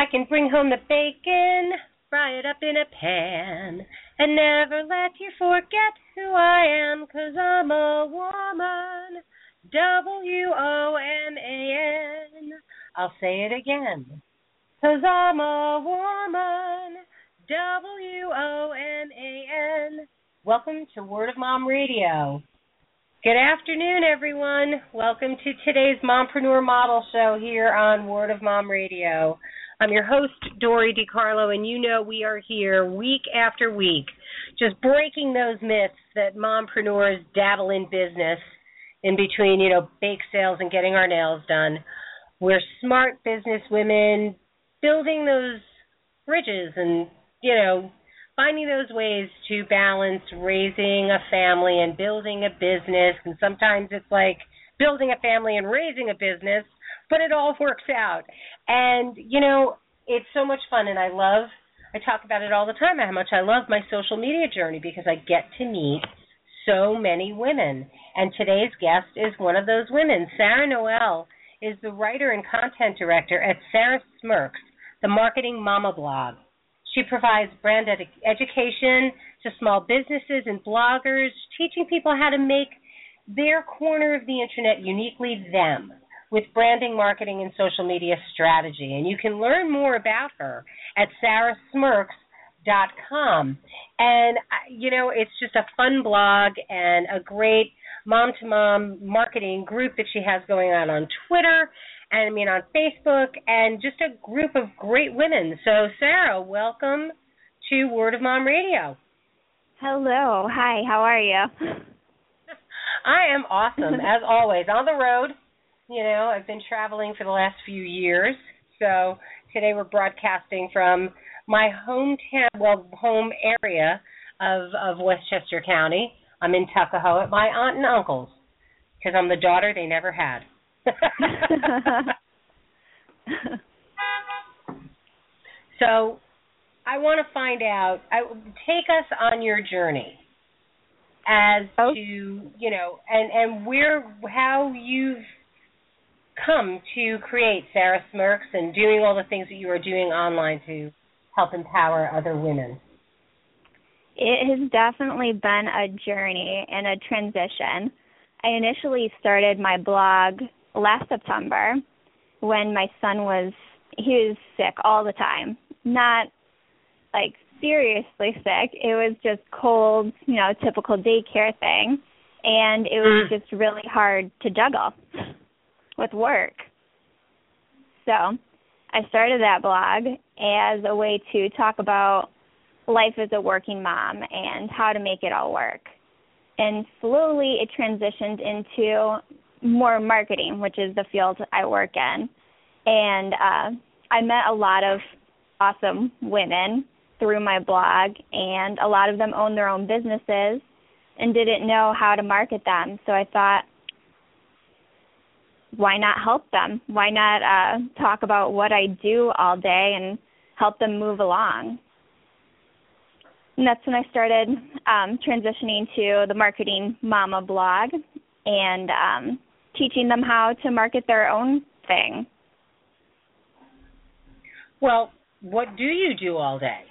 I can bring home the bacon, fry it up in a pan, and never let you forget who I am, 'cause I'm a woman, WOMAN. I'll say it again, 'cause I'm a woman, WOMAN. Welcome to Word of Mom Radio. Good afternoon, everyone. Welcome to today's Mompreneur Model Show here on Word of Mom Radio. I'm your host, Dory DiCarlo, and you know we are here week after week, just breaking those myths that mompreneurs dabble in business in between, bake sales and getting our nails done. We're smart business women building those bridges and, finding those ways to balance raising a family and building a business. And sometimes it's like building a family and raising a business, but it all works out. And, it's so much fun. And I talk about it all the time, how much I love my social media journey because I get to meet so many women. And today's guest is one of those women. Sarah Noel is the writer and content director at Sarah Smirks, the Marketing Mama blog. She provides brand education to small businesses and bloggers, teaching people how to make their corner of the internet uniquely them with branding, marketing, and social media strategy. And you can learn more about her at sarahsmirks.com. And, it's just a fun blog and a great mom-to-mom marketing group that she has going on Twitter, on Facebook, and just a group of great women. So, Sarah, welcome to Word of Mom Radio. Hello. Hi, how are you? I am awesome, as always. On the road, I've been traveling for the last few years. So today we're broadcasting from my home area of Westchester County. I'm in Tuckahoe at my aunt and uncle's because I'm the daughter they never had. So I want to find out, take us on your journey as to, and how you've come to create Sarah Smirks and doing all the things that you are doing online to help empower other women. It has definitely been a journey and a transition. I initially started my blog last September when my son was sick all the time. Not like seriously sick. It was just cold, typical daycare thing. And it was just really hard to juggle with work. So I started that blog as a way to talk about life as a working mom and how to make it all work. And slowly it transitioned into more marketing, which is the field I work in. And I met a lot of awesome women through my blog, and a lot of them own their own businesses and didn't know how to market them. So I thought, why not help them? Why not talk about what I do all day and help them move along? And that's when I started transitioning to the Marketing Mama blog and teaching them how to market their own thing. Well, what do you do all day?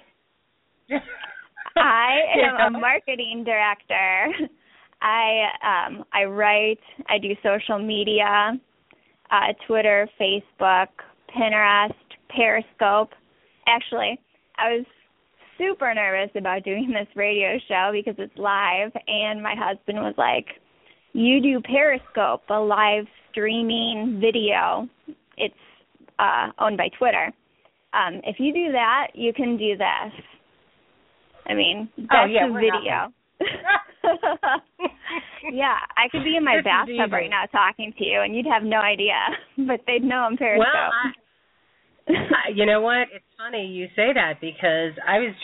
I am a marketing director. I write, I do social media, Twitter, Facebook, Pinterest, Periscope. Actually, I was super nervous about doing this radio show because it's live, and my husband was like, you do Periscope, a live streaming video. It's owned by Twitter. If you do that, you can do this. That's a video. Yeah, I could be in my bathtub right now talking to you, and you'd have no idea, but they'd know I'm Periscope. Well, you know what? It's funny you say that because I was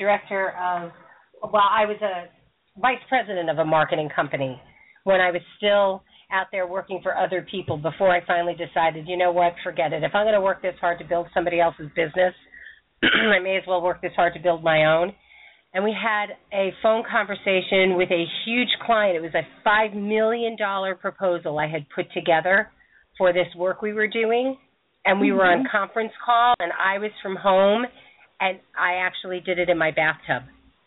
I was a vice president of a marketing company when I was still out there working for other people before I finally decided, you know what, forget it. If I'm going to work this hard to build somebody else's business, I may as well work this hard to build my own. And we had a phone conversation with a huge client. It was a $5 million proposal I had put together for this work we were doing. and we were on conference call, and I was from home, and I actually did it in my bathtub.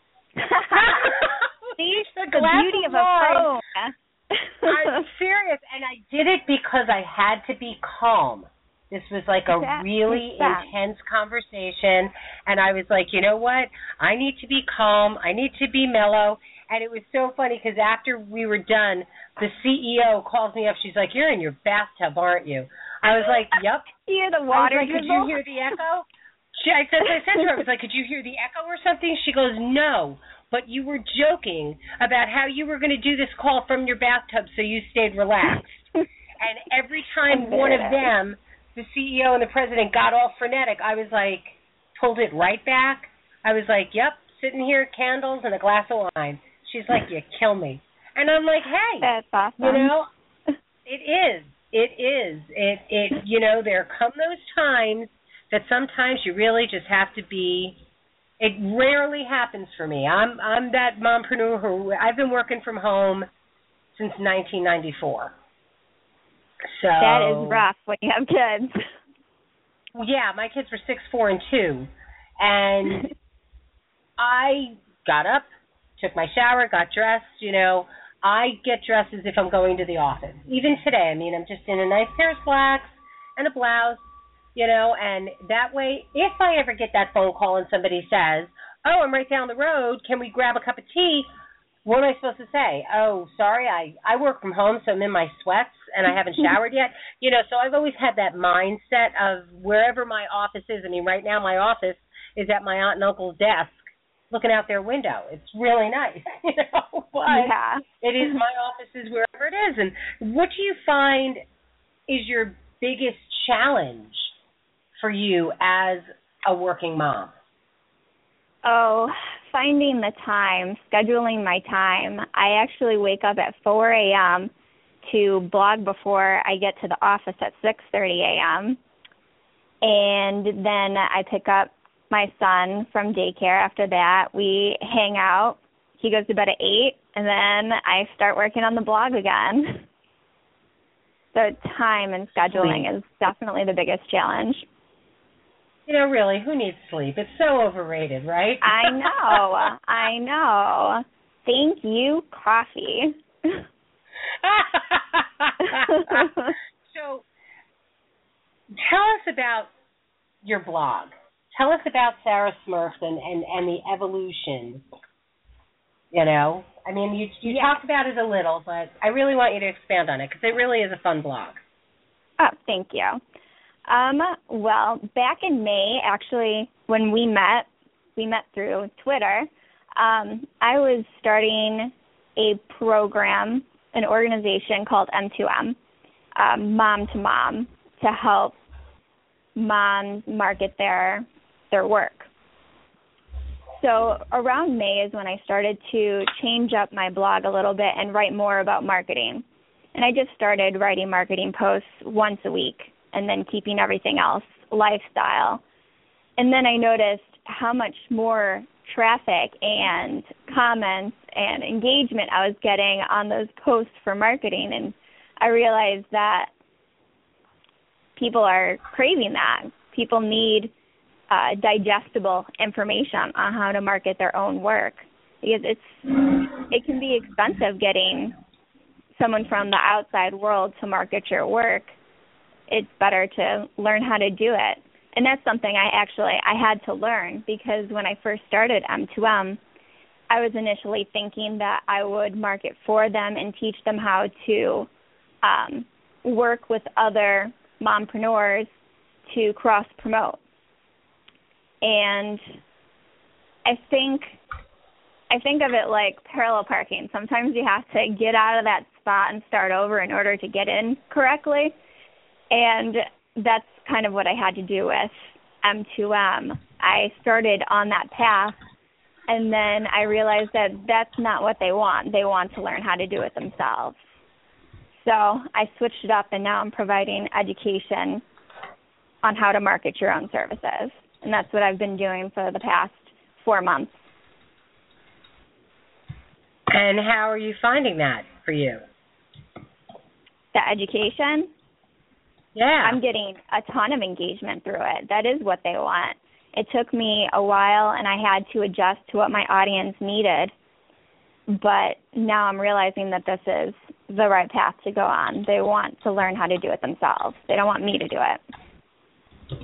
See, the beauty of a phone. I'm serious, and I did it because I had to be calm. This was like a really intense conversation, and I was like, you know what? I need to be calm. I need to be mellow. And it was so funny because after we were done, the CEO calls me up. She's like, you're in your bathtub, aren't you? I was like, yep. You hear the water I was like, could you hear the echo? I said to her, I was like, could you hear the echo or something? She goes, no, but you were joking about how you were going to do this call from your bathtub so you stayed relaxed. And every time one of them, the CEO and the president, got all frenetic, I was like, pulled it right back. I was like, yep, sitting here, candles and a glass of wine. She's like, you kill me. And I'm like, hey. That's awesome. You know, it is. You know, there come those times that sometimes you really just have to be. It rarely happens for me. I'm that mompreneur who I've been working from home since 1994. So that is rough when you have kids. Yeah, my kids were 6, 4, and 2, and I got up, took my shower, got dressed. You know, I get dressed as if I'm going to the office. Even today, I mean, I'm just in a nice pair of slacks and a blouse. You know, and that way, if I ever get that phone call and somebody says, oh, I'm right down the road, can we grab a cup of tea? What am I supposed to say? Oh, sorry, I work from home, so I'm in my sweats, and I haven't showered yet. You know, so I've always had that mindset of wherever my office is. I mean, right now my office is at my aunt and uncle's desk looking out their window. It's really nice, you know, but it is my office is wherever it is. And what do you find is your biggest challenge for you as a working mom? Oh, finding the time, scheduling my time. I actually wake up at 4 a.m. to blog before I get to the office at 6:30 a.m. And then I pick up my son from daycare. After that, we hang out. He goes to bed at 8, and then I start working on the blog again. So time and scheduling is definitely the biggest challenge. You know, really, who needs sleep? It's so overrated, right? I know. Thank you, coffee. So, tell us about your blog. Tell us about Sarah Smurf and the evolution. You know, I mean, you talked about it a little, but I really want you to expand on it because it really is a fun blog. Oh, thank you. Well, back in May, actually, when we met through Twitter. I was starting a program, an organization called M2M, Mom to Mom, to help moms market their work. So around May is when I started to change up my blog a little bit and write more about marketing. And I just started writing marketing posts once a week and then keeping everything else lifestyle. And then I noticed how much more traffic and comments and engagement I was getting on those posts for marketing. And I realized that people are craving that. People need digestible information on how to market their own work, because it can be expensive getting someone from the outside world to market your work. It's better to learn how to do it. And that's something I had to learn, because when I first started M2M, I was initially thinking that I would market for them and teach them how to work with other mompreneurs to cross-promote. And I think of it like parallel parking. Sometimes you have to get out of that spot and start over in order to get in correctly. And that's kind of what I had to do with M2M. I started on that path, and then I realized that that's not what they want. They want to learn how to do it themselves. So I switched it up, and now I'm providing education on how to market your own services. And that's what I've been doing for the past 4 months. And how are you finding that for you? The education? Yeah. I'm getting a ton of engagement through it. That is what they want. It took me a while, and I had to adjust to what my audience needed. But now I'm realizing that this is the right path to go on. They want to learn how to do it themselves. They don't want me to do it.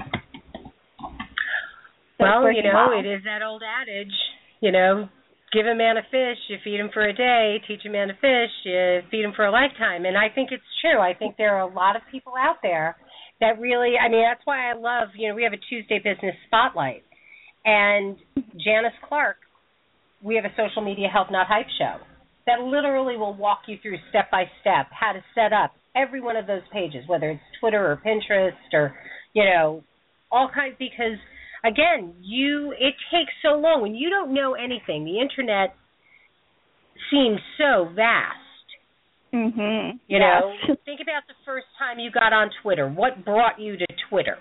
Well, it is that old adage, give a man a fish, you feed him for a day, teach a man to fish, you feed him for a lifetime. And I think it's true. I think there are a lot of people out there that really, that's why I love, we have a Tuesday Business Spotlight. And Janice Clark, we have a social media health not hype show that literally will walk you through step by step how to set up every one of those pages, whether it's Twitter or Pinterest or, all kinds, because again, it takes so long. When you don't know anything, the internet seems so vast. Mm-hmm. Think about the first time you got on Twitter. What brought you to Twitter?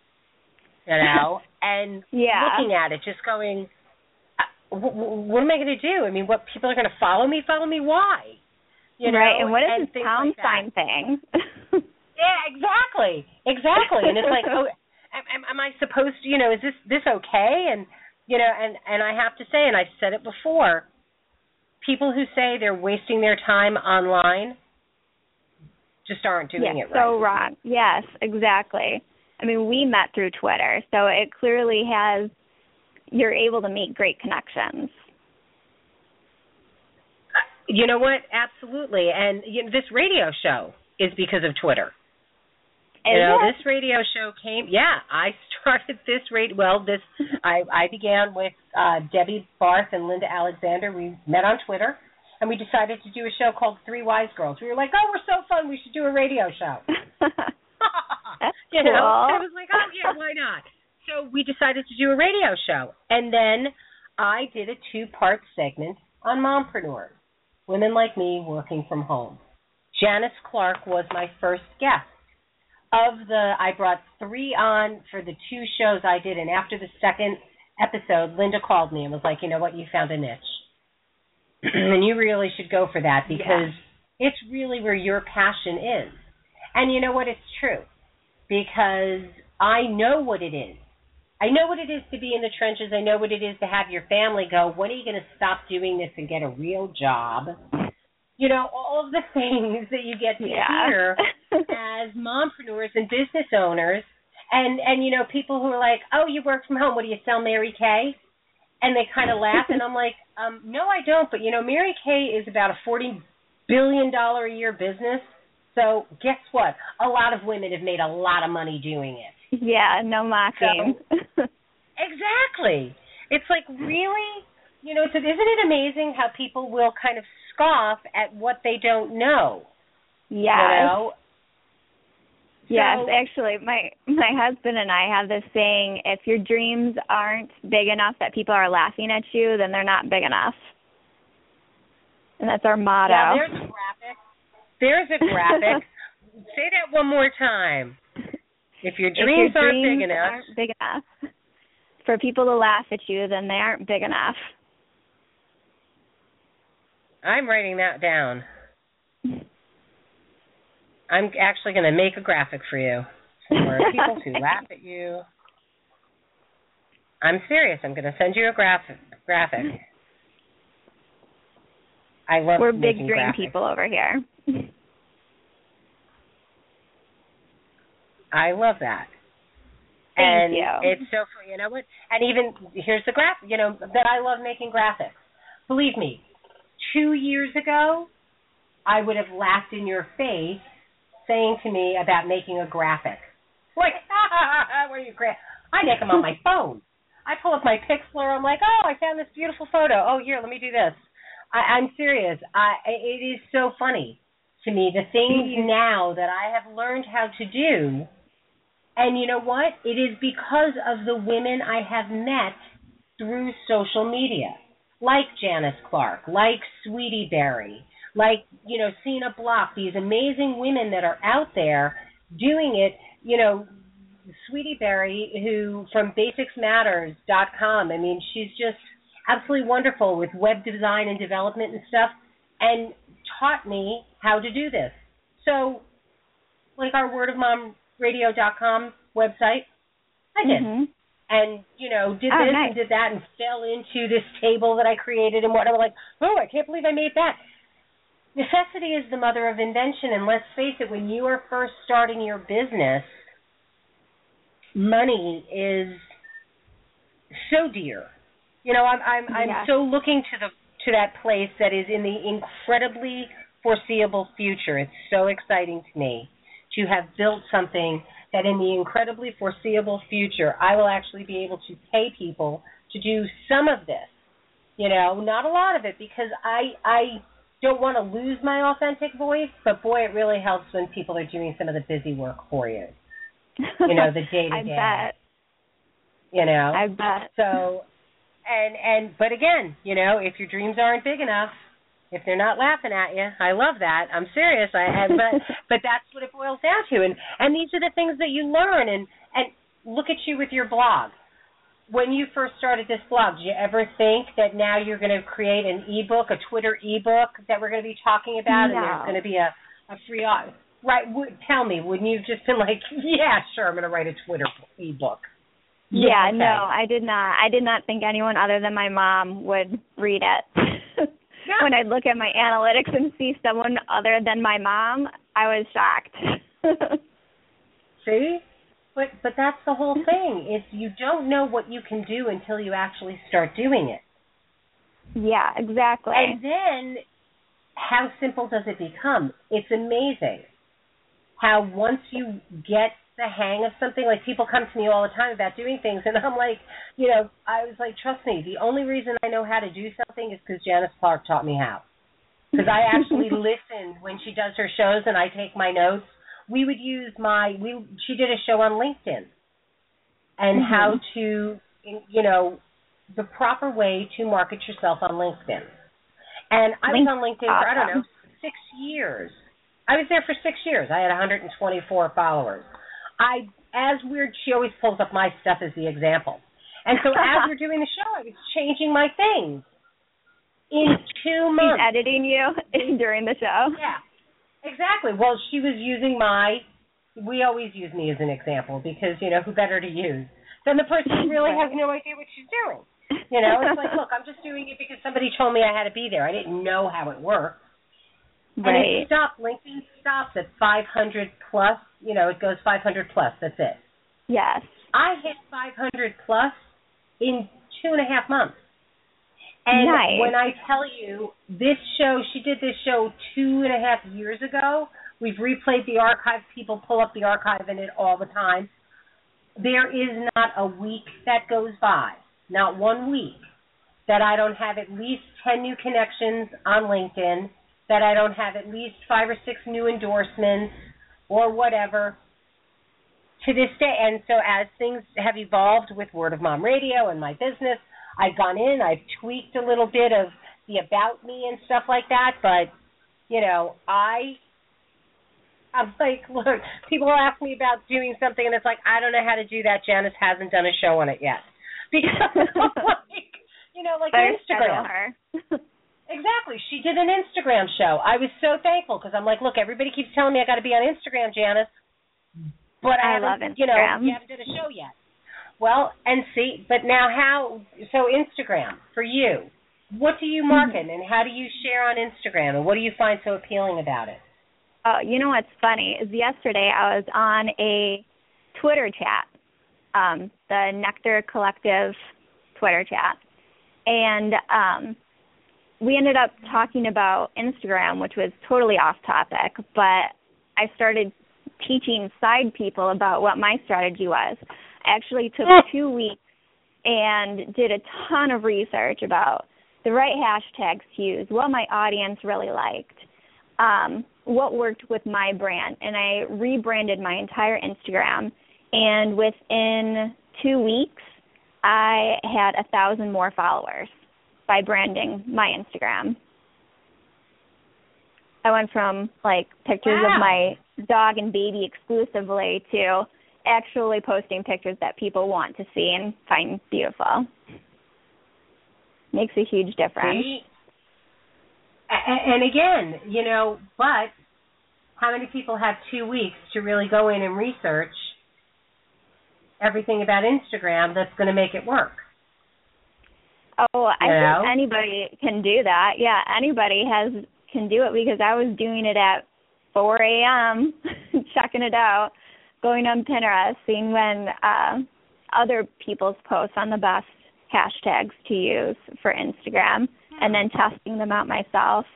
And looking at it, just going, what am I going to do? What people are going to follow me? Follow me? Why? Right, and what is this pound sign thing? Yeah, exactly. And it's like, am I supposed to, is this okay? And, and I have to say, and I've said it before, people who say they're wasting their time online just aren't doing it right. So wrong. Yes, exactly. We met through Twitter, so it clearly has, you're able to make great connections. You know what? Absolutely. And this radio show is because of Twitter. This radio show I started this I began with Debbie Barth and Linda Alexander. We met on Twitter, and we decided to do a show called Three Wise Girls. We were like, we're so fun, we should do a radio show. That's cool. And I was like, why not? So we decided to do a radio show. And then I did a 2-part segment on mompreneurs, women like me working from home. Janice Clark was my first guest. I brought 3 on for the 2 shows I did, and after the second episode, Linda called me and was like, you know what, you found a niche. And you really should go for that because it's really where your passion is. And you know what, it's true, because I know what it is. I know what it is to be in the trenches. I know what it is to have your family go, when are you going to stop doing this and get a real job? All of the things that you get to hear as mompreneurs and business owners. And people who are like, oh, you work from home. What do you sell, Mary Kay? And they kind of laugh. And I'm like, no, I don't. But, Mary Kay is about a $40 billion a year business. So guess what? A lot of women have made a lot of money doing it. Yeah, no mocking. So, exactly. It's like, really? Isn't it amazing how people will kind of scoff at what they don't know? Yes. Yes, actually, my husband and I have this saying, if your dreams aren't big enough that people are laughing at you, then they're not big enough. And that's our motto. Yeah, there's a graphic. Say that one more time. If your dreams aren't big enough for people to laugh at you, then they aren't big enough. I'm writing that down. I'm actually going to make a graphic for you for people to laugh at you. I'm serious. I'm going to send you a graphic. I love We're big dream graphics. People over here. I love that. Thank you. It's so funny. You know what? And even, here's the graphic, that I love making graphics. Believe me, 2 years ago, I would have laughed in your face saying to me about making a graphic. Like, what are you I make them on my phone. I pull up my Pixlr. I'm like, I found this beautiful photo. Oh, here, let me do this. I'm serious. It is so funny to me, the things now that I have learned how to do. And you know what? It is because of the women I have met through social media, like Janice Clark, like Sweetie Berry, like, Cena Block, these amazing women that are out there doing it. Sweetie Berry, who from basicsmatters.com, she's just absolutely wonderful with web design and development and stuff, and taught me how to do this. So, like our Word of Mom wordofmomradio.com website. I did. Mm-hmm. And, did this nice. and did that and fell into this table that I created and what. I'm like, oh, I can't believe I made that. Necessity is the mother of invention, and let's face it, when you are first starting your business, money is so dear. I'm so looking to that place that is in the incredibly foreseeable future. It's so exciting to me to have built something that in the incredibly foreseeable future I will actually be able to pay people to do some of this. Not a lot of it, because I don't want to lose my authentic voice, but boy, it really helps when people are doing some of the busy work for you. The day-to-day. I bet. I bet. So, but again, if your dreams aren't big enough, if they're not laughing at you, I love that. I'm serious. But that's what it boils down to. And these are the things that you learn. And look at you with your blog. When you first started this blog, did you ever think that now you're going to create an ebook, a Twitter ebook that we're going to be talking about, and there's going to be a free right? Tell me, wouldn't you have just been like, yeah, sure, I'm going to write a Twitter ebook? Yeah, okay. No, I did not. I did not think anyone other than my mom would read it. Yeah. When I look at my analytics and see someone other than my mom, I was shocked. See? But that's the whole thing, is you don't know what you can do until you actually start doing it. Yeah, exactly. And then how simple does it become? It's amazing how once you get the hang of something, like people come to me all the time about doing things, and I'm like, I was like, trust me, the only reason I know how to do something is because Janice Clark taught me how. Because I actually listen when she does her shows and I take my notes. We would use she did a show on LinkedIn and how to, the proper way to market yourself on LinkedIn. And I was on LinkedIn for, I don't know, 6 years. I was there for 6 years. I had 124 followers. She always pulls up my stuff as the example. And so as we're doing the show, I was changing my things in 2 months. She's editing you during the show. Yeah. Exactly. Well, she was using we always use me as an example because, who better to use than the person who really has no idea what she's doing. It's like, look, I'm just doing it because somebody told me I had to be there. I didn't know how it worked. Right. And it stopped. LinkedIn stops at 500 plus. It goes 500 plus. That's it. Yes. I hit 500 plus in 2.5 months. And nice. When I tell you she did this show 2.5 years ago. We've replayed the archive. People pull up the archive in it all the time. There is not a week that goes by, not 1 week, that I don't have at least 10 new connections on LinkedIn, that I don't have at least 5 or 6 new endorsements or whatever to this day. And so as things have evolved with Word of Mom Radio and my business, I've gone in, I've tweaked a little bit of the about me and stuff like that, but, I'm like, look, people ask me about doing something, and it's like, I don't know how to do that. Janice hasn't done a show on it yet. Because, like Instagram. Exactly. She did an Instagram show. I was so thankful because I'm like, look, everybody keeps telling me I got to be on Instagram, Janice, but I love haven't, Instagram. You haven't done a show yet. Well, and see, but now so Instagram, for you, what do you market and how do you share on Instagram and what do you find so appealing about it? Oh, you know what's funny is yesterday I was on a Twitter chat, the Nectar Collective Twitter chat, and we ended up talking about Instagram, which was totally off topic, but I started teaching side people about what my strategy was. I actually took 2 weeks and did a ton of research about the right hashtags to use, what my audience really liked, what worked with my brand, and I rebranded my entire Instagram, and within 2 weeks, I had 1,000 more followers by branding my Instagram. I went from, pictures of my dog and baby exclusively to actually posting pictures that people want to see and find beautiful. Makes a huge difference. See? And again, but how many people have 2 weeks to really go in and research everything about Instagram that's going to make it work? Oh, I think anybody can do that. Yeah, anybody can do it, because I was doing it at 4 a.m., checking it out, going on Pinterest, seeing when other people's posts on the best hashtags to use for Instagram, and then testing them out myself.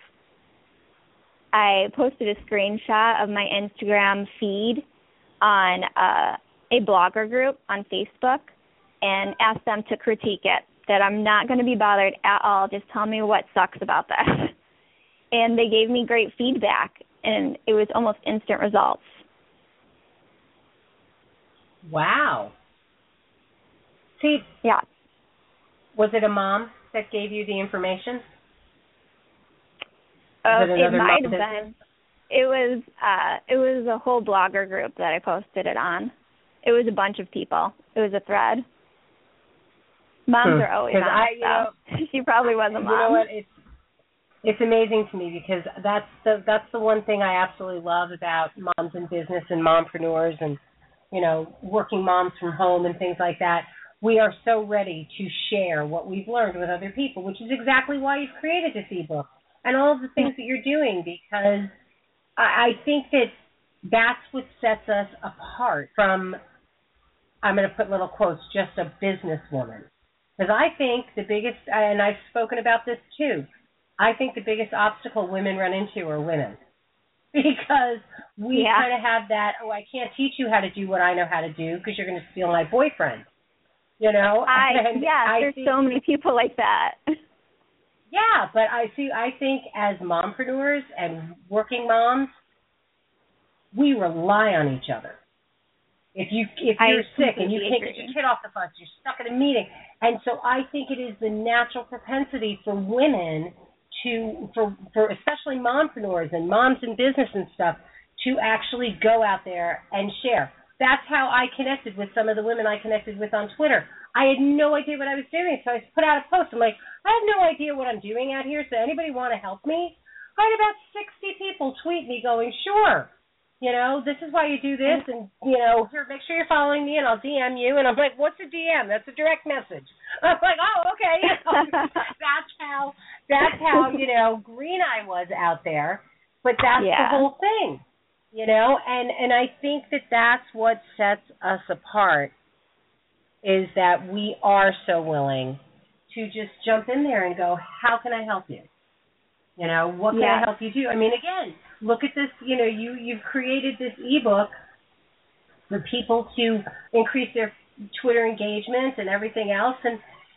I posted a screenshot of my Instagram feed on a blogger group on Facebook and asked them to critique it, that I'm not going to be bothered at all. Just tell me what sucks about this. And they gave me great feedback, and it was almost instant results. Wow. See, yeah. Was it a mom that gave you the information? It might have been. It was a whole blogger group that I posted it on. It was a bunch of people. It was a thread. Moms are always on, so she probably was a mom. You know what? It's amazing to me, because that's the one thing I absolutely love about moms in business and mompreneurs and, working moms from home and things like that. We are so ready to share what we've learned with other people, which is exactly why you've created this ebook and all of the things that you're doing, because I think that's what sets us apart from, I'm going to put little quotes, just a businesswoman. Because I think the biggest, and I've spoken about this too, I think the biggest obstacle women run into are women. Because we kind of have that, I can't teach you how to do what I know how to do because you're going to steal my boyfriend. There's so many people like that. Yeah, but I think as mompreneurs and working moms, we rely on each other. If you're sick and you can't get your kid off the bus, you're stuck in a meeting. And so I think it is the natural propensity for women for especially mompreneurs and moms in business and stuff, to actually go out there and share. That's how I connected with some of the women I connected with on Twitter. I had no idea what I was doing, so I put out a post. I'm like, I have no idea what I'm doing out here, so anybody want to help me? I had about 60 people tweet me going, sure. This is why you do this, and, here, make sure you're following me, and I'll DM you. And I'm like, what's a DM? That's a direct message. I'm like, oh, okay. That's how, green I was out there. But that's the whole thing, And I think that's what sets us apart, is that we are so willing to just jump in there and go, how can I help you? What can I help you do? I mean, again, look at this, you've created this ebook for people to increase their Twitter engagement and everything else. And,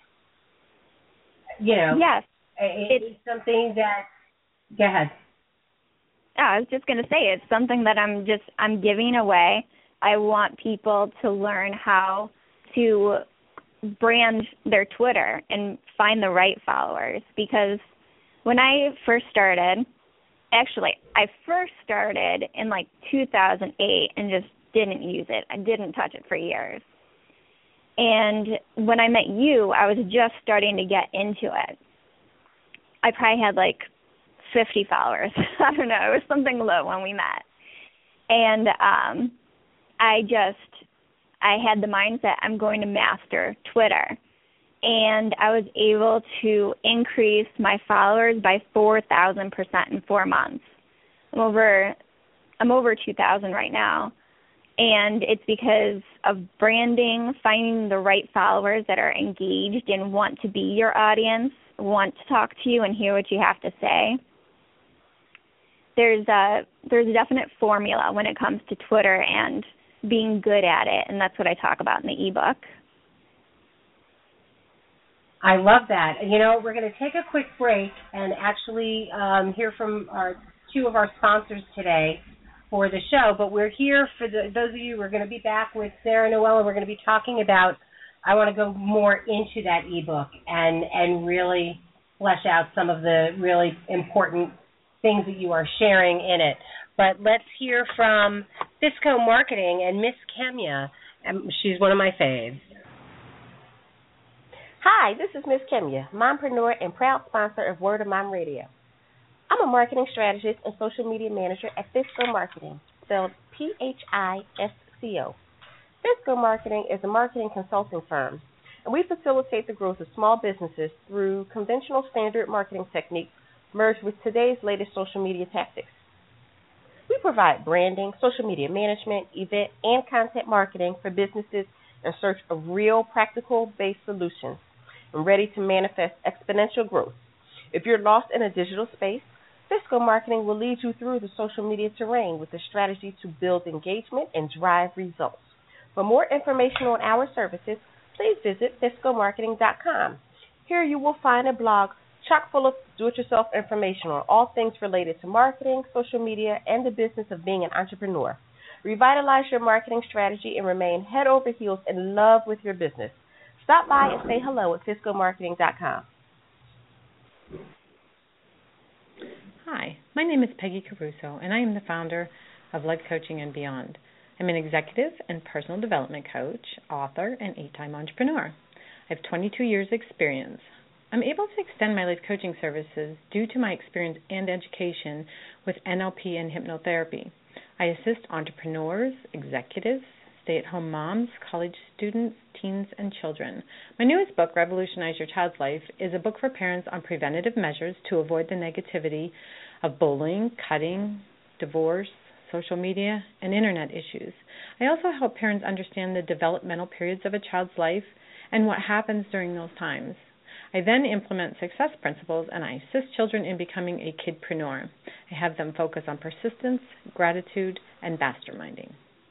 it's something that, go ahead. I was just going to say, it's something that I'm giving away. I want people to learn how to brand their Twitter and find the right followers, because when I first started, I first started in 2008 and just didn't use it. I didn't touch it for years. And when I met you, I was just starting to get into it. I probably had 50 followers. I don't know. It was something low when we met. And I had the mindset, I'm going to master Twitter. And I was able to increase my followers by 4,000% in 4 months. I'm over 2,000 right now. And it's because of branding, finding the right followers that are engaged and want to be your audience, want to talk to you and hear what you have to say. There's a definite formula when it comes to Twitter and being good at it, and that's what I talk about in the ebook. I love that. We're going to take a quick break and actually hear from two of our sponsors today for the show. But we're here for those of you who are going to be back with Sarah Noel. We're going to be talking about, I want to go more into that ebook and really flesh out some of the really important things that you are sharing in it. But let's hear from Fisco Marketing and Miss Kemya. She's one of my faves. Hi, this is Miss Kemya, mompreneur and proud sponsor of Word of Mom Radio. I'm a Marketing Strategist and Social Media Manager at Fisco Marketing, spelled Pisco. Fisco Marketing is a marketing consulting firm, and we facilitate the growth of small businesses through conventional standard marketing techniques merged with today's latest social media tactics. We provide branding, social media management, event, and content marketing for businesses in search of real, practical-based solutions and ready to manifest exponential growth. If you're lost in a digital space, Fisco Marketing will lead you through the social media terrain with a strategy to build engagement and drive results. For more information on our services, please visit fiscomarketing.com. Here you will find a blog chock full of do-it-yourself information on all things related to marketing, social media, and the business of being an entrepreneur. Revitalize your marketing strategy and remain head over heels in love with your business. Stop by and say hello at fiscomarketing.com. Hi, my name is Peggy Caruso, and I am the founder of Life Coaching and Beyond. I'm an executive and personal development coach, author, and 8-time entrepreneur. I have 22 years' experience. I'm able to extend my life coaching services due to my experience and education with NLP and hypnotherapy. I assist entrepreneurs, executives, stay-at-home moms, college students, teens, and children. My newest book, Revolutionize Your Child's Life, is a book for parents on preventative measures to avoid the negativity of bullying, cutting, divorce, social media, and internet issues. I also help parents understand the developmental periods of a child's life and what happens during those times. I then implement success principles, and I assist children in becoming a kidpreneur. I have them focus on persistence, gratitude, and masterminding.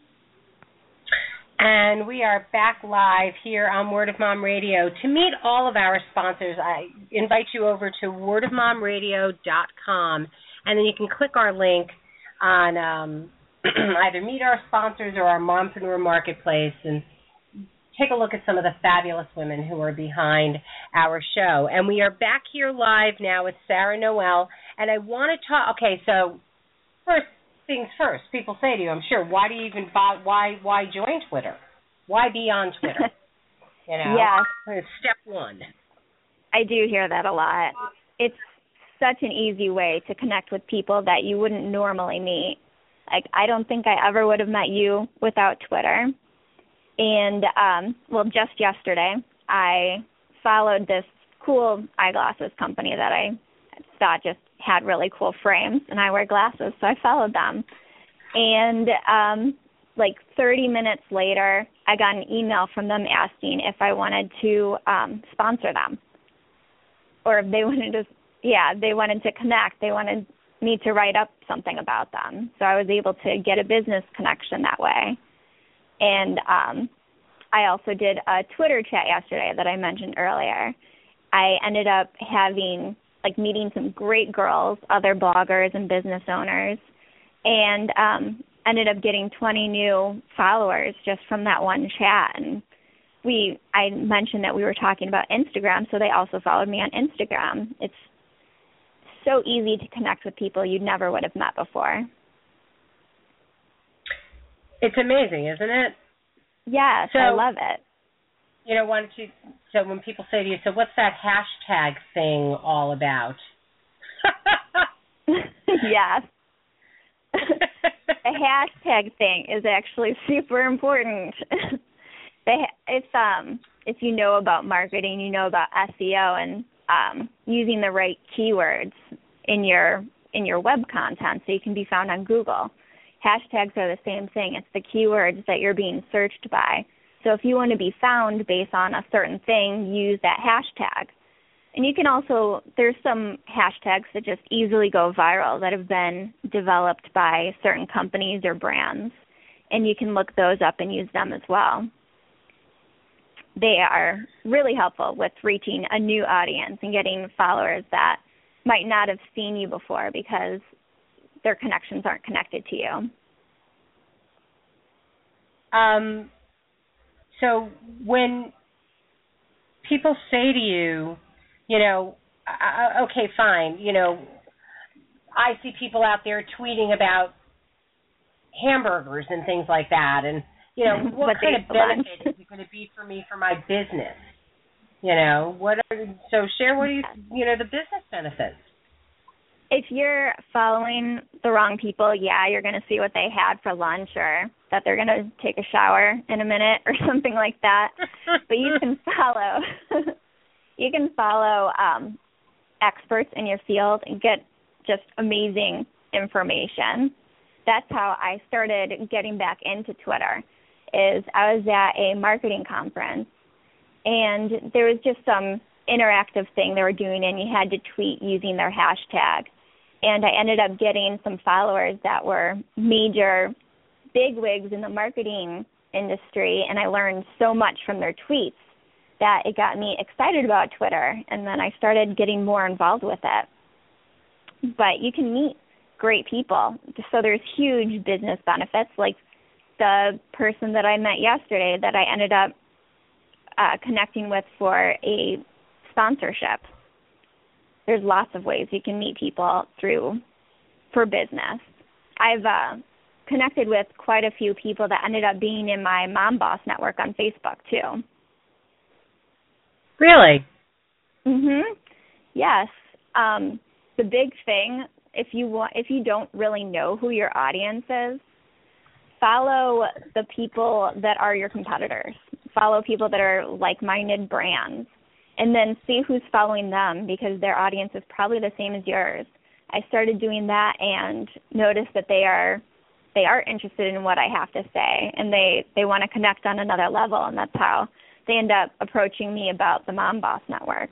And we are back live here on Word of Mom Radio. To meet all of our sponsors, I invite you over to wordofmomradio.com, and then you can click our link on either meet our sponsors or our Mompreneur Marketplace and take a look at some of the fabulous women who are behind our show. And we are back here live now with Sarah Noel, and I want to talk. Okay, so first things first. People say to you, I'm sure, why do you even why join Twitter? Why be on Twitter? You know, yes. Step one. I do hear that a lot. It's such an easy way to connect with people that you wouldn't normally meet. Like, I don't think I ever would have met you without Twitter. And, just yesterday, I followed this cool eyeglasses company that I thought just had really cool frames, and I wear glasses, so I followed them. And 30 minutes later, I got an email from them asking if I wanted to sponsor them, or if they wanted to, they wanted to connect. They wanted me to write up something about them. So I was able to get a business connection that way. And I also did a Twitter chat yesterday that I mentioned earlier. I ended up meeting some great girls, other bloggers and business owners, and ended up getting 20 new followers just from that one chat. And I mentioned that we were talking about Instagram, so they also followed me on Instagram. It's so easy to connect with people you never would have met before. It's amazing, isn't it? Yes, I love it. You know, so when people say to you, so what's that hashtag thing all about? Yes. The hashtag thing is actually super important. If you know about marketing, you know about SEO and using the right keywords in your web content so you can be found on Google. Hashtags are the same thing. It's the keywords that you're being searched by. So if you want to be found based on a certain thing, use that hashtag. And you can also, there's some hashtags that just easily go viral that have been developed by certain companies or brands, and you can look those up and use them as well. They are really helpful with reaching a new audience and getting followers that might not have seen you before because their connections aren't connected to you. So when people say to you, you know, okay, fine, you know, I see people out there tweeting about hamburgers and things like that, and, you know, what kind of benefit is it going to be for me for my business? You know, so share the business benefits. if you're following the wrong people, yeah, you're going to see what they had for lunch or that they're going to take a shower in a minute or something like that. But you can follow experts in your field and get just amazing information. That's how I started getting back into Twitter. Is I was at a marketing conference, and there was just some interactive thing they were doing, and you had to tweet using their hashtag. And I ended up getting some followers that were major bigwigs in the marketing industry, and I learned so much from their tweets that it got me excited about Twitter, and then I started getting more involved with it. But you can meet great people. So there's huge business benefits, like the person that I met yesterday that I ended up connecting with for a sponsorship. There's lots of ways you can meet people for business. I've connected with quite a few people that ended up being in my Mom Boss network on Facebook too. Really? Yes. The big thing, if you don't really know who your audience is, follow the people that are your competitors. Follow people that are like-minded brands, and then see who's following them because their audience is probably the same as yours. I started doing that and noticed that they are interested in what I have to say, and they want to connect on another level, and that's how they end up approaching me about the Mom Boss Network.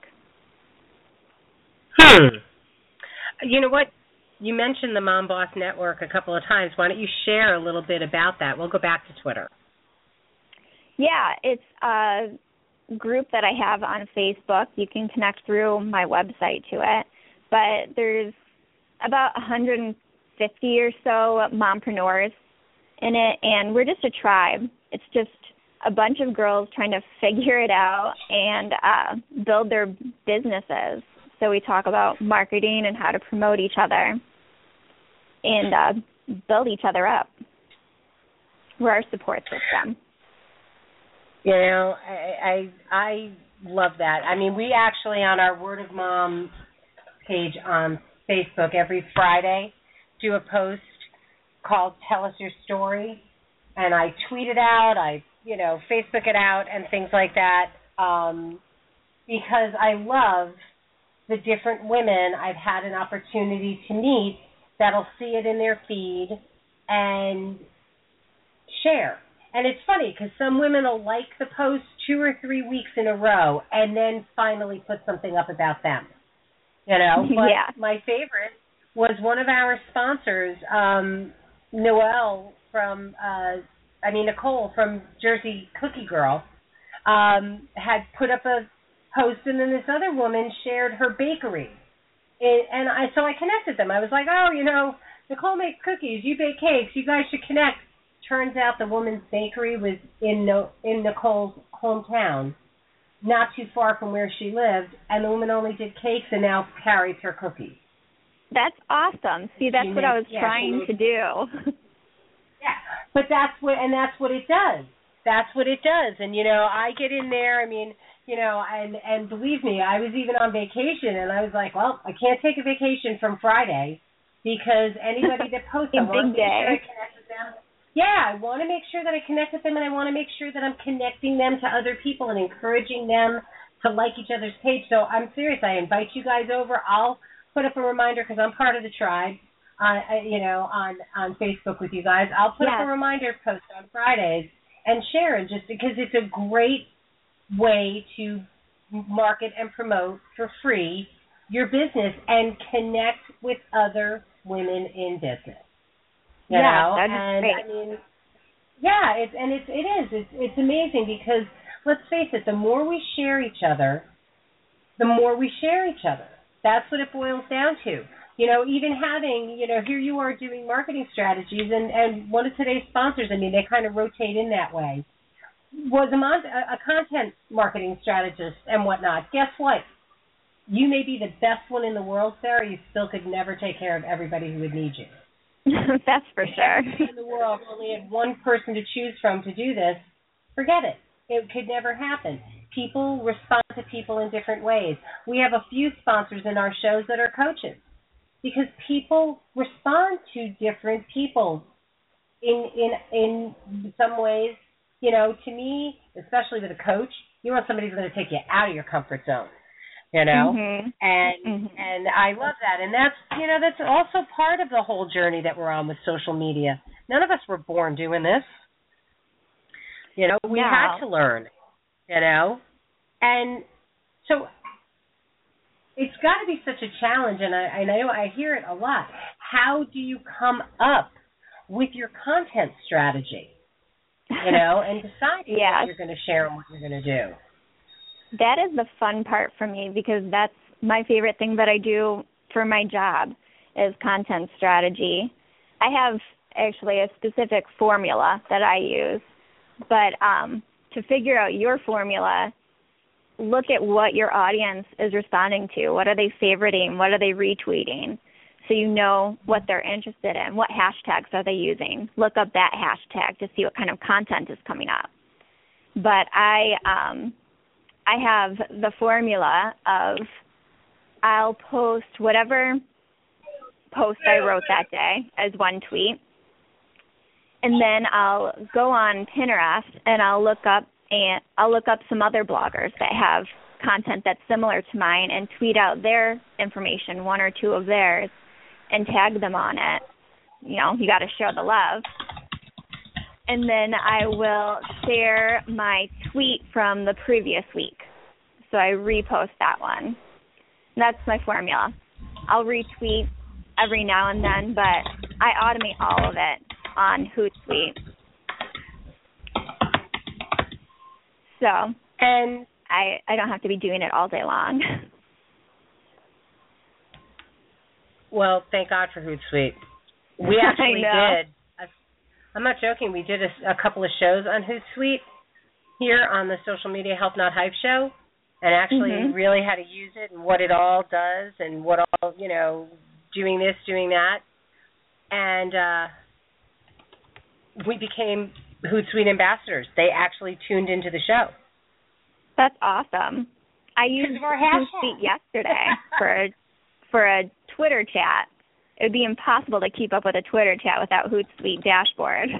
You know what? You mentioned the Mom Boss Network a couple of times. Why don't you share a little bit about that? We'll go back to Twitter. Yeah, it's a group that I have on Facebook. You can connect through my website to it. But there's about 150 or so mompreneurs in it, and we're just a tribe. It's just a bunch of girls trying to figure it out and build their businesses. So we talk about marketing and how to promote each other and build each other up. We're our support system. You know, I love that. I mean, we actually, on our Word of Mom page on Facebook every Friday, do a post called Tell Us Your Story, and I tweet it out, I Facebook it out and things like that, because I love the different women I've had an opportunity to meet that'll see it in their feed and share. And it's funny because some women will like the post 2 or 3 weeks in a row and then finally put something up about them. But yeah. My favorite was one of our sponsors, Nicole from Jersey Cookie Girl, had put up a post, and then this other woman shared her bakery. So I connected them. I was like, Nicole makes cookies, you bake cakes, you guys should connect. Turns out the woman's bakery was in Nicole's hometown, not too far from where she lived, and the woman only did cakes and now carries her cookies. That's awesome. See, that's what I was trying to do. Yeah, but that's what it does. That's what it does. And, I get in there, and believe me, I was even on vacation, and I was like, well, I can't take a vacation from Friday because anybody that posts, I want to make sure I connect with them. Yeah, I want to make sure that I connect with them, and I want to make sure that I'm connecting them to other people and encouraging them to like each other's page. So I'm serious. I invite you guys over. I'll put up a reminder because I'm part of the tribe. On Facebook with you guys. I'll put up a reminder post on Fridays and share it just because it's a great way to market and promote for free your business and connect with other women in business. That's great. It's amazing because let's face it, the more we share each other, the more we share each other. That's what it boils down to. Even having, here you are doing marketing strategies, and one of today's sponsors, they kind of rotate in that way, was a content marketing strategist and whatnot. Guess what? You may be the best one in the world, Sarah. You still could never take care of everybody who would need you. That's for sure. In the world only had one person to choose from to do this, forget it. It could never happen. People respond to people in different ways. We have a few sponsors in our shows that are coaches. because people respond to different people in some ways. You know, to me, especially with a coach, you want somebody who's going to take you out of your comfort zone. You know, and I love that, and that's also part of the whole journey that we're on with social media. None of us were born doing this. You know, we had to learn. You know, and so it's got to be such a challenge, and I know I hear it a lot. How do you come up with your content strategy? You know, and deciding what you're going to share and what you're going to do. That is the fun part for me, because that's my favorite thing that I do for my job is content strategy. I have actually a specific formula that I use, but to figure out your formula, look at what your audience is responding to. What are they favoriting? What are they retweeting? So you know what they're interested in. What hashtags are they using? Look up that hashtag to see what kind of content is coming up. But I have the formula of I'll post whatever post I wrote that day as one tweet, and then I'll go on Pinterest and I'll look up some other bloggers that have content that's similar to mine and tweet out their information, one or two of theirs, and tag them on it. You know, you got to share the love. And then I will share my tweet from the previous week. So I repost that one. And that's my formula. I'll retweet every now and then, but I automate all of it on Hootsuite. So and I don't have to be doing it all day long. Well, thank God for Hootsuite. We actually did. I'm not joking. We did a couple of shows on Hootsuite here on the Social Media Health Not Hype show, and actually really how to use it and what it all does and what all, you know, doing this, doing that. And we became Hootsuite ambassadors. They actually tuned into the show. That's awesome. I used Hootsuite yesterday for a Twitter chat. It would be impossible to keep up with a Twitter chat without Hootsuite dashboard.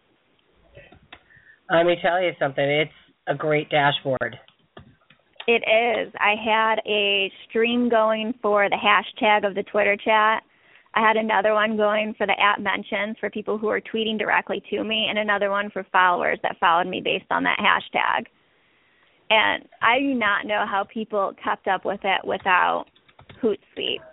Let me tell you something. It's a great dashboard. It is. I had a stream going for the hashtag of the Twitter chat. I had another one going for the @mentions for people who are tweeting directly to me, and another one for followers that followed me based on that hashtag. And I do not know how people kept up with it without Hootsuite.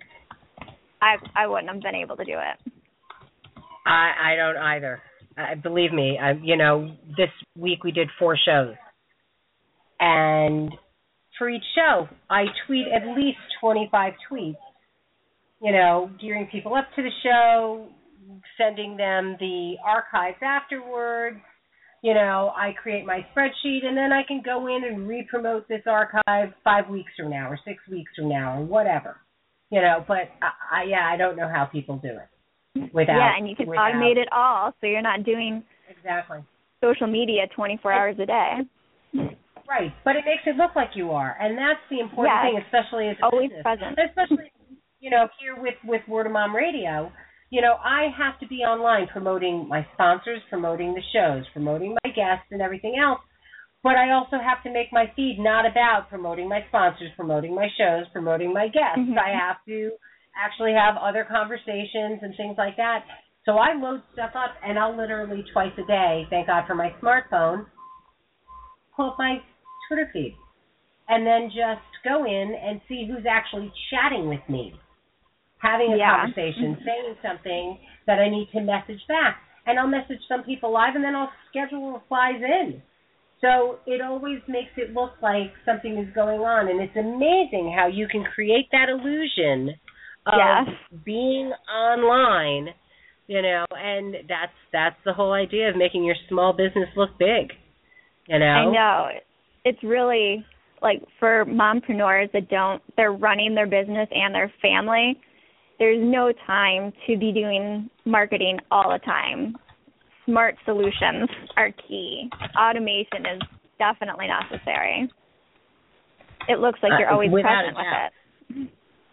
I wouldn't have been able to do it. I don't either. Believe me, you know, this week we did 4 shows. And for each show, I tweet at least 25 tweets, you know, gearing people up to the show, sending them the archives afterwards. You know, I create my spreadsheet, and then I can go in and re-promote this archive 5 weeks from now or 6 weeks from now or whatever. You know, but I don't know how people do it without. Yeah, and you can automate it all, so you're not doing social media 24 hours a day. Right, but it makes it look like you are, and that's the important thing, especially as a always business. Present. Especially, you know, here with Word of Mom Radio, you know, I have to be online promoting my sponsors, promoting the shows, promoting my guests and everything else. But I also have to make my feed not about promoting my sponsors, promoting my shows, promoting my guests. I have to actually have other conversations and things like that. So I load stuff up, and I'll literally twice a day, thank God for my smartphone, pull up my Twitter feed and then just go in and see who's actually chatting with me, having a conversation, saying something that I need to message back. And I'll message some people live, and then I'll schedule replies in. So it always makes it look like something is going on, and it's amazing how you can create that illusion of being online, you know, and that's the whole idea of making your small business look big, you know. I know. It's really, like, for mompreneurs that they're running their business and their family, there's no time to be doing marketing all the time. Smart solutions are key. Automation is definitely necessary. It looks like you're always present with it.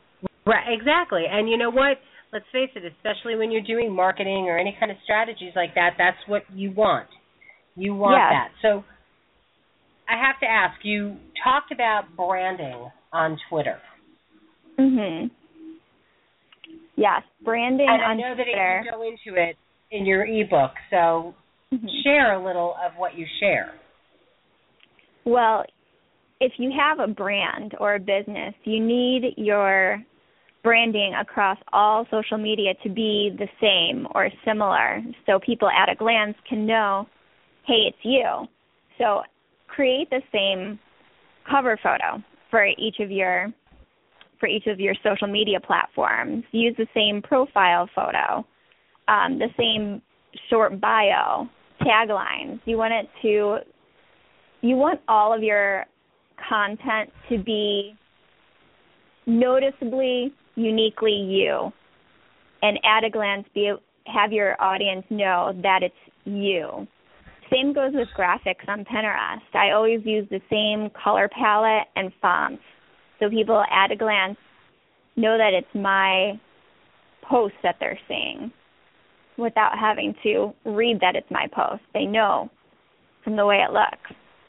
Right, exactly. And you know what? Let's face it, especially when you're doing marketing or any kind of strategies like that, that's what you want. You want that. So I have to ask, you talked about branding on Twitter. Mhm. Yes, branding and on Twitter. And I know that you go into it in your ebook, so share a little of what you share. Well, if you have a brand or a business, you need your branding across all social media to be the same or similar, so people at a glance can know, hey, it's you. So create the same cover photo for each of your social media platforms. Use the same profile photo, the same short bio, taglines. You want all of your content to be noticeably, uniquely you, and at a glance have your audience know that it's you. Same goes with graphics on Pinterest. I always use the same color palette and fonts, so people at a glance know that it's my post that they're seeing without having to read that it's my post. They know from the way it looks.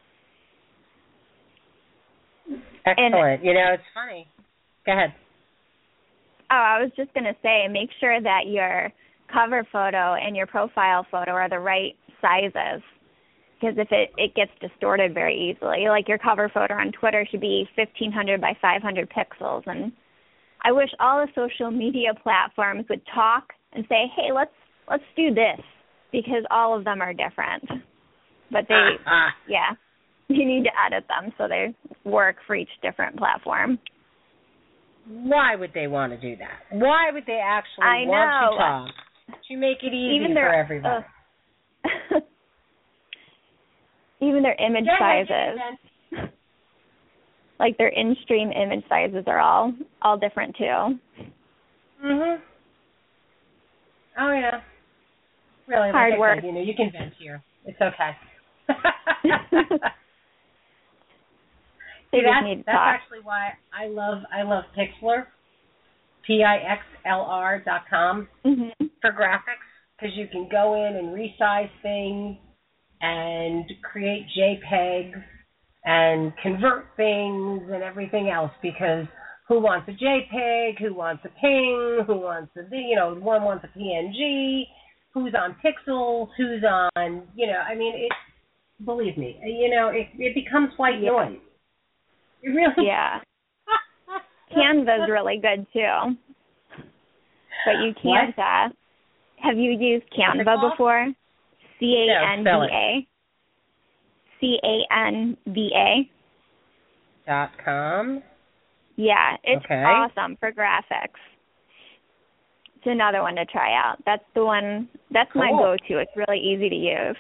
Excellent. It's funny. Go ahead. Oh, I was just going to say, make sure that your cover photo and your profile photo are the right sizes, because if it gets distorted very easily. Like your cover photo on Twitter should be 1,500 by 500 pixels, and I wish all the social media platforms would talk and say, hey, let's do this, because all of them are different. But you need to edit them so they work for each different platform. Why would they want to do that? Why would they actually want to talk to make it easy for everybody? Even their image sizes, like their in-stream image sizes are all different too. Mhm. Oh yeah. Really, hard work. Said, you can vent here. It's okay. See, that's actually why I love Pixlr, Pixlr.com for graphics, because you can go in and resize things and create JPEGs and convert things and everything else, because who wants a JPEG, who wants a ping, who wants one wants a PNG, who's on pixels, who's on, believe me, it becomes white noise. It really. Yeah. Canva's really good too. But you can't, have you used Canva before? Canva. Canva.com. Yeah, it's awesome for graphics. It's another one to try out. That's the one. That's my go-to. It's really easy to use.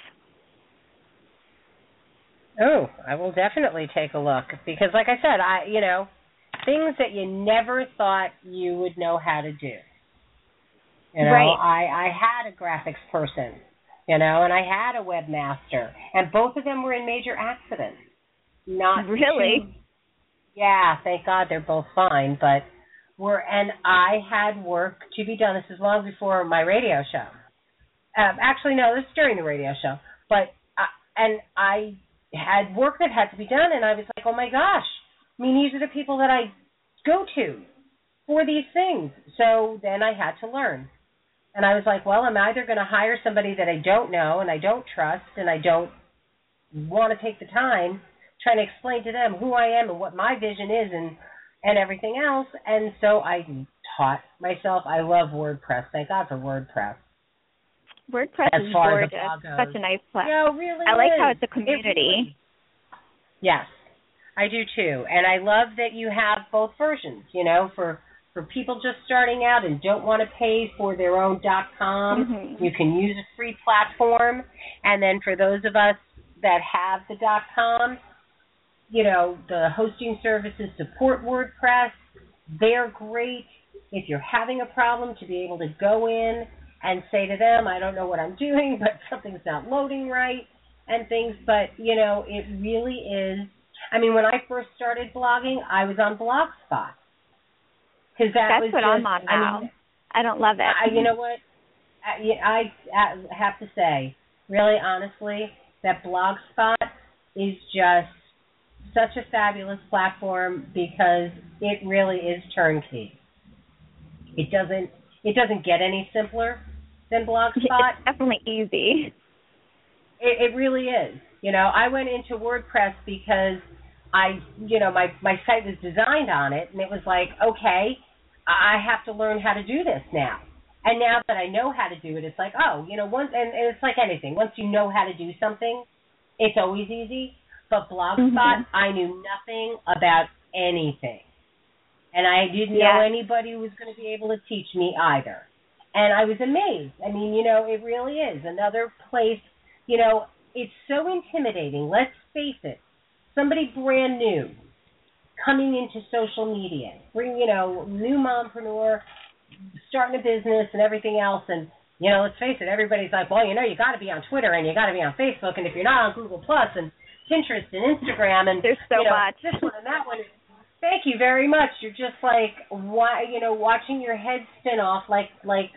Oh, I will definitely take a look, because, like I said, things that you never thought you would know how to do. Right. I had a graphics person, and I had a webmaster, and both of them were in major accidents. Not really. Yeah, thank God they're both fine, and I had work to be done. This is long before my radio show. Actually, no, this is during the radio show. But I had work that had to be done, and I was like, oh my gosh, these are the people that I go to for these things. So then I had to learn. And I was like, well, I'm either going to hire somebody that I don't know and I don't trust and I don't want to take the time trying to explain to them who I am and what my vision is and everything else. And so I taught myself. I love WordPress. Thank God for WordPress. WordPress is gorgeous. Such a nice platform. Yeah, it really I like is. how it's a community. Yes, I do too. And I love that you have both versions, for people just starting out and don't want to pay for their own .com. You can use a free platform. And then for those of us that have the .com, the hosting services support WordPress. They're great. If you're having a problem, to be able to go in and say to them, I don't know what I'm doing, but something's not loading right and things. But, it really is. When I first started blogging, I was on Blogspot. Because that's what I'm on now. I don't love it. You know what? I have to say, really honestly, that Blogspot is just such a fabulous platform because it really is turnkey. It doesn't get any simpler than Blogspot. It's definitely easy. It really is. I went into WordPress because my site was designed on it, and it was like, okay, I have to learn how to do this now. And now that I know how to do it, it's like, and it's like anything. Once you know how to do something, it's always easy. But Blogspot, I knew nothing about anything. And I didn't know anybody who was going to be able to teach me either. And I was amazed. I mean, it really is. Another place, it's so intimidating. Let's face it. Somebody brand new coming into social media, new mompreneur, starting a business and everything else. And, let's face it, everybody's like, well, you got to be on Twitter and you got to be on Facebook. And if you're not on Google Plus and Pinterest and Instagram and there's so much. This one and that one. Thank you very much. You're just like, watching your head spin off like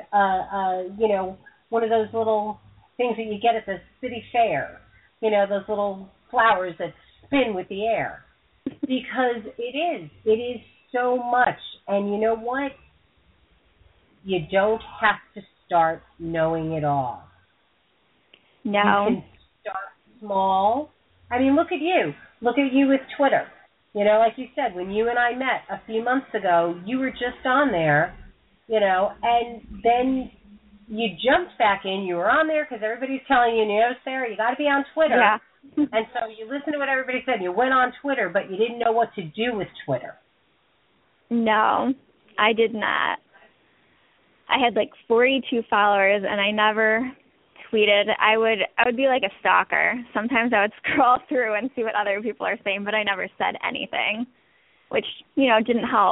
one of those little things that you get at the city fair. Those little flowers that spin with the air. Because it is so much. And you know what? You don't have to start knowing it all. No. You can start small. I mean, look at you. Look at you with Twitter. Like you said, when you and I met a few months ago, you were just on there, and then you jumped back in. You were on there because everybody's telling you, Sarah, you got to be on Twitter. Yeah. And so you listened to what everybody said. You went on Twitter, but you didn't know what to do with Twitter. No, I did not. I had 42 followers, and I never tweeted. I would be like a stalker. Sometimes I would scroll through and see what other people are saying, but I never said anything, which, didn't help.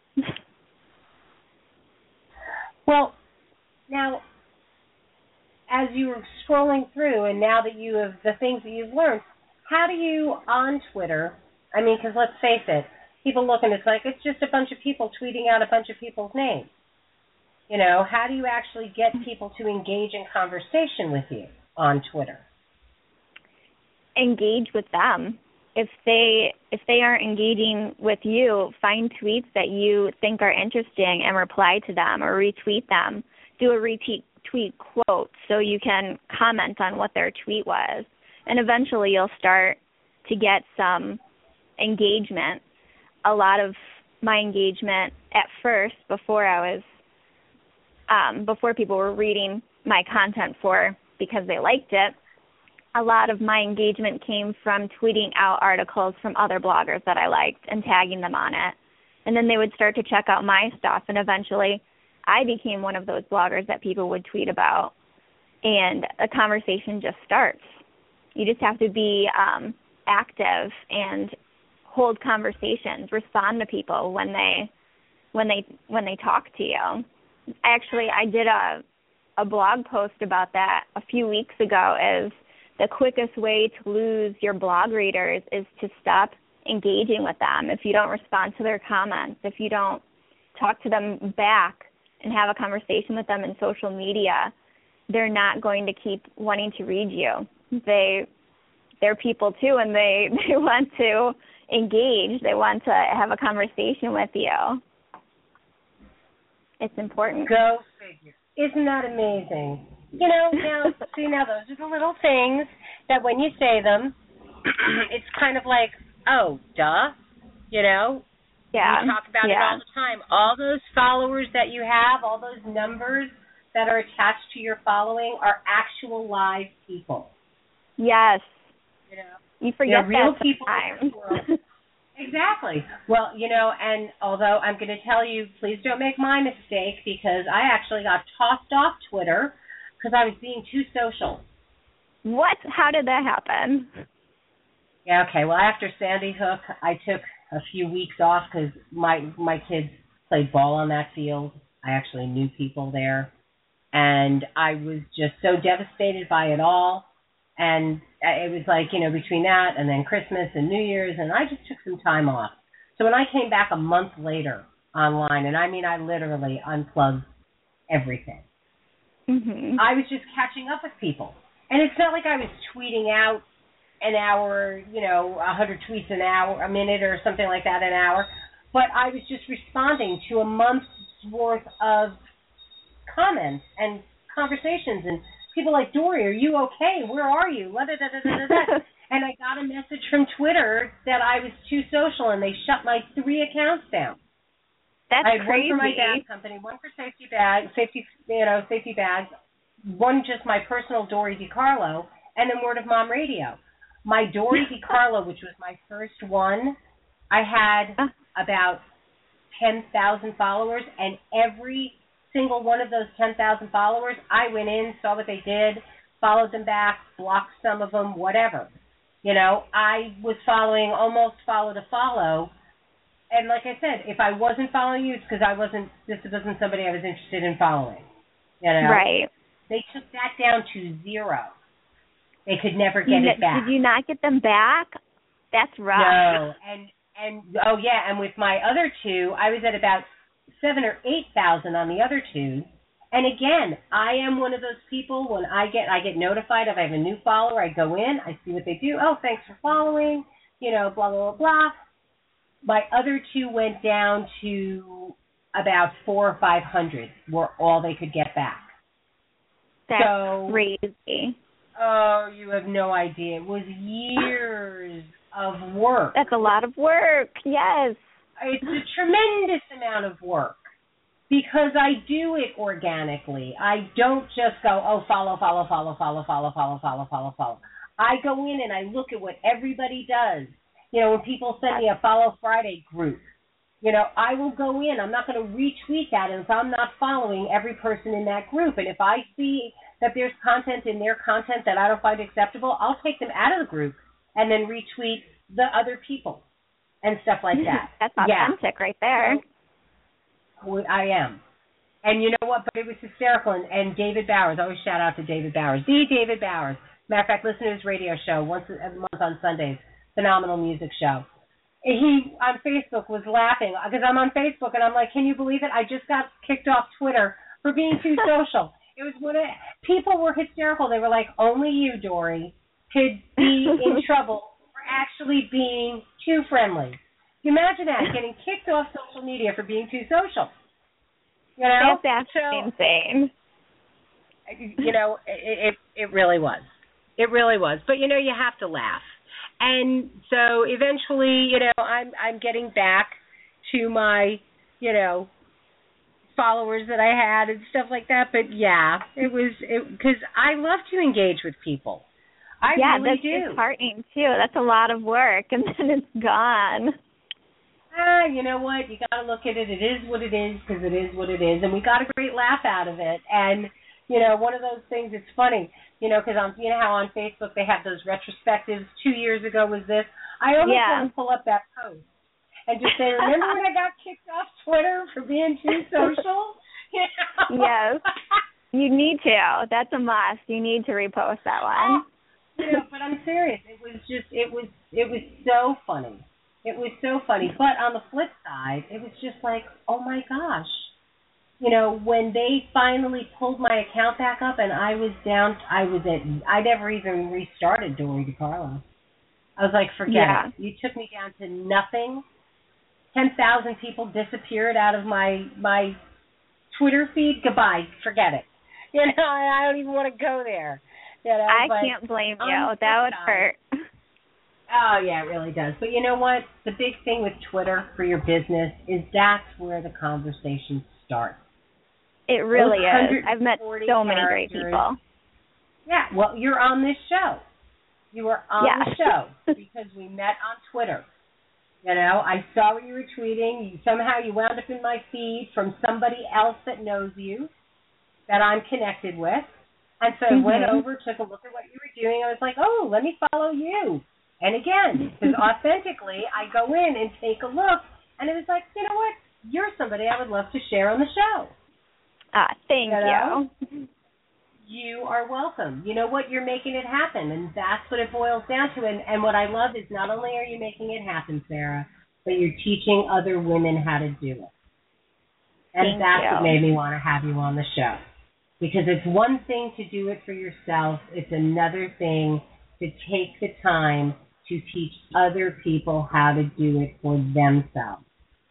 Well, now, as you were scrolling through, and now that you have the things that you've learned, how do you, on Twitter, I mean, because let's face it, people look and it's like, it's just a bunch of people tweeting out a bunch of people's names. How do you actually get people to engage in conversation with you on Twitter? Engage with them. If they aren't engaging with you, find tweets that you think are interesting and reply to them or retweet them. Do a retweet quote so you can comment on what their tweet was. And eventually you'll start to get some engagement. A lot of my engagement at first, before people were reading my content because they liked it, a lot of my engagement came from tweeting out articles from other bloggers that I liked and tagging them on it. And then they would start to check out my stuff, and eventually I became one of those bloggers that people would tweet about, and a conversation just starts. You just have to be active and hold conversations, respond to people when they talk to you. I did a blog post about that a few weeks ago. Is the quickest way to lose your blog readers is to stop engaging with them. If you don't respond to their comments, if you don't talk to them back and have a conversation with them in social media, they're not going to keep wanting to read you. They're people too, and they want to engage. They want to have a conversation with you. It's important. Go figure. Isn't that amazing? Now those are the little things that when you say them, it's kind of like, oh, duh, Yeah. We talk about it all the time. All those followers that you have, all those numbers that are attached to your following are actual live people. Yes. You forget real that people sometimes. in the world. Exactly. Well, and although I'm going to tell you, please don't make my mistake, because I actually got tossed off Twitter because I was being too social. What? How did that happen? Yeah, okay. Well, after Sandy Hook, I took a few weeks off because my kids played ball on that field. I actually knew people there. And I was just so devastated by it all. And it was like, between that and then Christmas and New Year's, and I just took some time off. So when I came back a month later, online. And I mean, I literally unplugged everything. Mhm. I was just catching up with people. And it's not like I was tweeting out an hour, 100 tweets a minute or something like that an hour. But I was just responding to a month's worth of comments and conversations. And people like, Dory, are you okay? Where are you? And I got a message from Twitter that I was too social, and they shut my 3 accounts down. That's I had crazy. one for my dad's company, one for safety bags, one just my personal Dory DiCarlo, and then Word of Mom Radio. My Dory DiCarlo, which was my first one, I had about 10,000 followers, and every single one of those 10,000 followers, I went in, saw what they did, followed them back, blocked some of them, whatever. I was following almost follow to follow. And like I said, if I wasn't following you, it's because this wasn't somebody I was interested in following. Right. They took that down to 0. They could never get it back. Did you not get them back? That's rough. No. And with my other 2, I was at about 7,000 or 8,000 on the other 2. And again, I am one of those people when I get notified if I have a new follower, I go in, I see what they do. Oh, thanks for following, blah, blah, blah, blah. My other 2 went down to about 400 or 500 were all they could get back. That's crazy. Oh, you have no idea. It was years of work. That's a lot of work, yes. It's a tremendous amount of work because I do it organically. I don't just go, follow. I go in and I look at what everybody does. When people send me a Follow Friday group, I will go in. I'm not going to retweet that if I'm not following every person in that group. And if I see that there's content in their content that I don't find acceptable, I'll take them out of the group and then retweet the other people and stuff like that. That's authentic right there. So, I am. And you know what? But it was hysterical. And David Bowers, I always shout out to David Bowers. David Bowers. Matter of fact, listen to his radio show once a month on Sundays. Phenomenal music show. He, on Facebook, was laughing because I'm on Facebook and I'm like, can you believe it? I just got kicked off Twitter for being too social. It was people were hysterical. They were like, only you, Dory, could be in trouble for actually being too friendly. You imagine that, getting kicked off social media for being too social. That's insane. It really was. It really was. But, you have to laugh. And so eventually, I'm getting back to my, followers that I had and stuff like that. But, yeah, because I love to engage with people. I really do. Yeah, that's disheartening, too. That's a lot of work, and then it's gone. You know what? You got to look at it. It is what it is because it is what it is. And we got a great laugh out of it. And, one of those things, it's funny, because how on Facebook they have those retrospectives, 2 years ago was this. I almost want to pull up that post and just say, remember when I got kicked off Twitter for being too social? Yes. You need to. That's a must. You need to repost that one. But I'm serious. It was so funny. It was so funny. But on the flip side, it was just like, oh my gosh. When they finally pulled my account back up and I was down, I never even restarted Dory DiCarlo. I was like, forget it. You took me down to nothing. 10,000 people disappeared out of my Twitter feed. Goodbye. Forget it. I don't even want to go there. I can't blame you. That would hurt. Oh, yeah, it really does. But you know what? The big thing with Twitter for your business is that's where the conversation starts. It really is. I've met so many great people. Yeah, well, you're on this show. You were on the show because we met on Twitter. I saw what you were tweeting. Somehow you wound up in my feed from somebody else that knows you, that I'm connected with. And so I went over, took a look at what you were doing. I was like, oh, let me follow you. And again, because authentically, I go in and take a look, and it was like, you know what? You're somebody I would love to share on the show. Thank you. You are welcome. You know what? You're making it happen, and that's what it boils down to. And what I love is not only are you making it happen, Sarah, but you're teaching other women how to do it. And that's what made me want to have you on the show. Because it's one thing to do it for yourself. It's another thing to take the time to teach other people how to do it for themselves.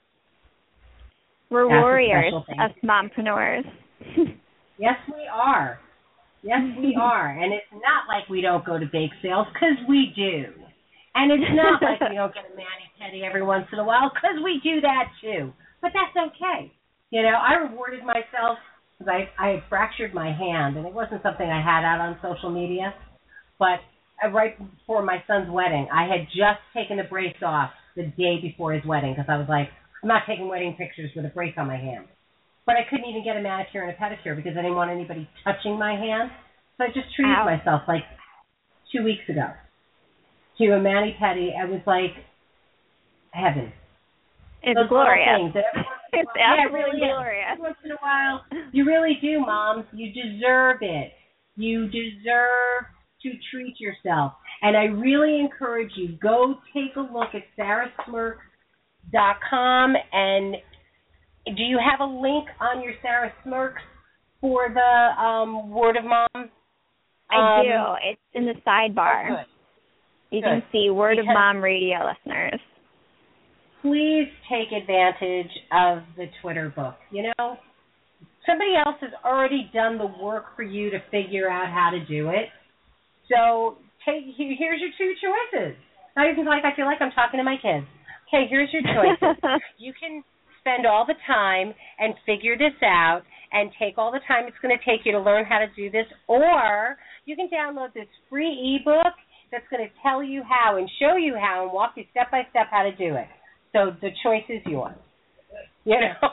We're warriors of mompreneurs. Yes, we are. Yes, we are. And it's not like we don't go to bake sales, because we do. And it's not like we don't get a mani-pedi every once in a while, because we do that too. But that's okay. You know, I rewarded myself because I had fractured my hand, and it wasn't something I had out on social media. But right before my son's wedding, I had just taken the brace off the day before his wedding, because I was like, I'm not taking wedding pictures with a brace on my hand. But I couldn't even get a manicure and a pedicure because I didn't want anybody touching my hand. So I just treated myself like 2 weeks ago to a mani-pedi. I was like, heaven. It's glorious. It's absolutely glorious. Every once in a while, you really do, moms. You deserve it. You deserve to treat yourself. And I really encourage you, go take a look at sarahsmirks.com. And do you have a link on your Sarah Smirks for the Word of Mom? I do. It's in the sidebar. Oh, good. You can see Word of Mom Radio listeners. Please take advantage of the Twitter book. You know, somebody else has already done the work for you to figure out how to do it. So here's your two choices. Now you can I feel like I'm talking to my kids. Okay, here's your choices. You can spend all the time and figure this out and take all the time it's going to take you to learn how to do this, or you can download this free ebook that's going to tell you how and show you how and walk you step by step how to do it. So the choice is yours. You know?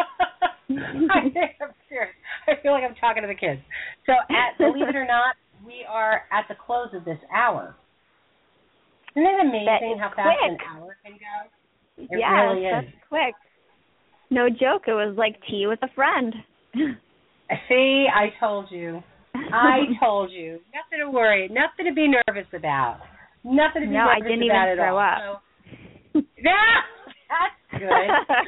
I'm serious. I feel like I'm talking to the kids. So believe it or not, we are at the close of this hour. Isn't it amazing how fast an hour can go? It really is. That's quick. No joke. It was like tea with a friend. See, I told you. Nothing to worry. Nothing to be nervous about. Nothing to be nervous about at all. No, I didn't even throw up. So, yeah, that's good.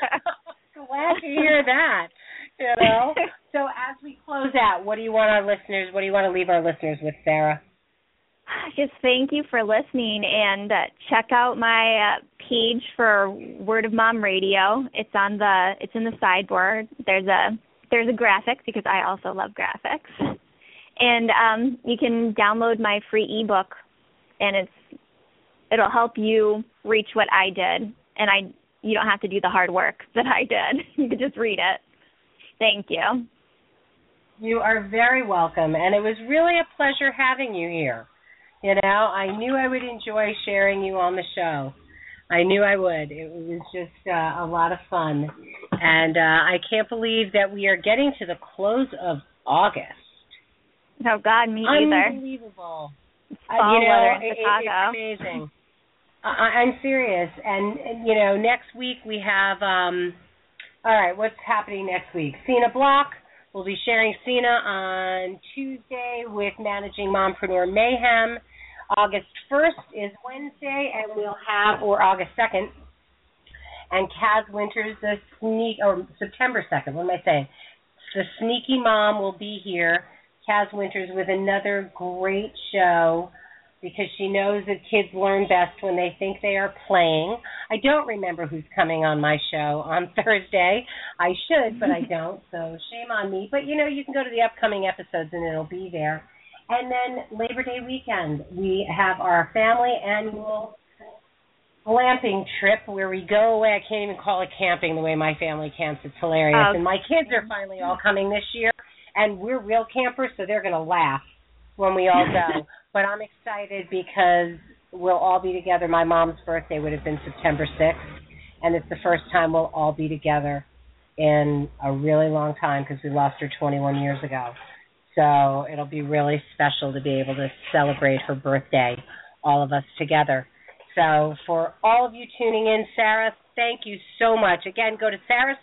Glad to hear that. You know. So as we close out, what do you want to leave our listeners with, Sarah? Just thank you for listening, and check out my page for Word of Mom Radio. It's in the sideboard. There's a graphic because I also love graphics, and you can download my free ebook, and it'll help you reach what I did, and you don't have to do the hard work that I did. You can just read it. Thank you. You are very welcome, and it was really a pleasure having you here. You know, I knew I would enjoy sharing you on the show. I knew I would. It was just a lot of fun. And I can't believe that we are getting to the close of August. Oh, God, me either. Unbelievable. It's fall weather in Chicago. It's amazing. I'm serious. And, you know, next week we have, all right, what's happening next week? Cena Block. We'll be sharing Cena on Tuesday with Managing Mompreneur Mayhem. August 1st is Wednesday, and we'll have, or August 2nd, and Kaz Winters, September 2nd, what am I saying? The Sneaky Mom will be here, Kaz Winters, with another great show, because she knows that kids learn best when they think they are playing. I don't remember who's coming on my show on Thursday. I should, but I don't, so shame on me. But, you know, you can go to the upcoming episodes, and it'll be there. And then Labor Day weekend, we have our family annual glamping trip where we go away. I can't even call it camping the way my family camps. It's hilarious. And my kids are finally all coming this year, and we're real campers, so they're going to laugh when we all go. But I'm excited because we'll all be together. My mom's birthday would have been September 6th, and it's the first time we'll all be together in a really long time because we lost her 21 years ago. So it'll be really special to be able to celebrate her birthday, all of us together. So for all of you tuning in, Sarah, thank you so much. Again, go to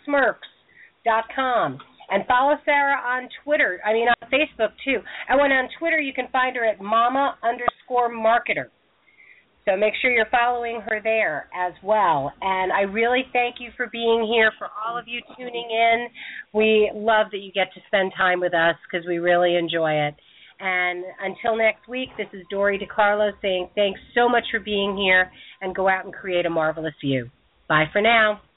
sarahsmirks.com and follow Sarah on Twitter. On Facebook, too. And when on Twitter, you can find her at mama_marketer. So make sure you're following her there as well. And I really thank you for being here, for all of you tuning in. We love that you get to spend time with us because we really enjoy it. And until next week, this is Dory DiCarlo saying thanks so much for being here, and go out and create a marvelous you. Bye for now.